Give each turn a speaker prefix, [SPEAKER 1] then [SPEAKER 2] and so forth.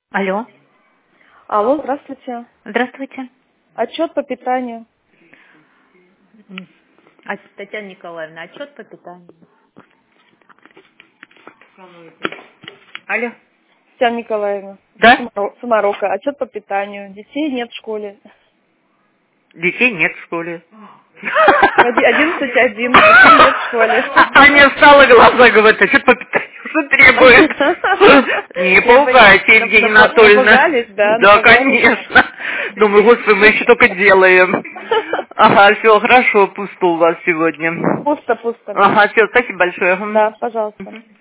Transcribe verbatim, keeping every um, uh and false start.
[SPEAKER 1] Алло.
[SPEAKER 2] Алло, здравствуйте.
[SPEAKER 1] Здравствуйте.
[SPEAKER 2] Отчет по питанию.
[SPEAKER 1] А, Татьяна Николаевна, отчет по питанию. Алло.
[SPEAKER 2] Татьяна Николаевна.
[SPEAKER 1] Да?
[SPEAKER 2] Самарока. Отчет по питанию. Детей нет в школе.
[SPEAKER 1] Детей нет в школе.
[SPEAKER 2] одиннадцать один. Детей нет в школе.
[SPEAKER 1] Таня встала, глаза говорит, отчет по питанию что требует. Не пугайте, Евгения Анатольевна.
[SPEAKER 2] Напугались, да?
[SPEAKER 1] Да, конечно. Думаю, господи, мы еще только делаем. Ага, все, хорошо, пусто у вас сегодня.
[SPEAKER 2] Пусто, пусто.
[SPEAKER 1] Ага, все, спасибо большое.
[SPEAKER 2] Да, пожалуйста.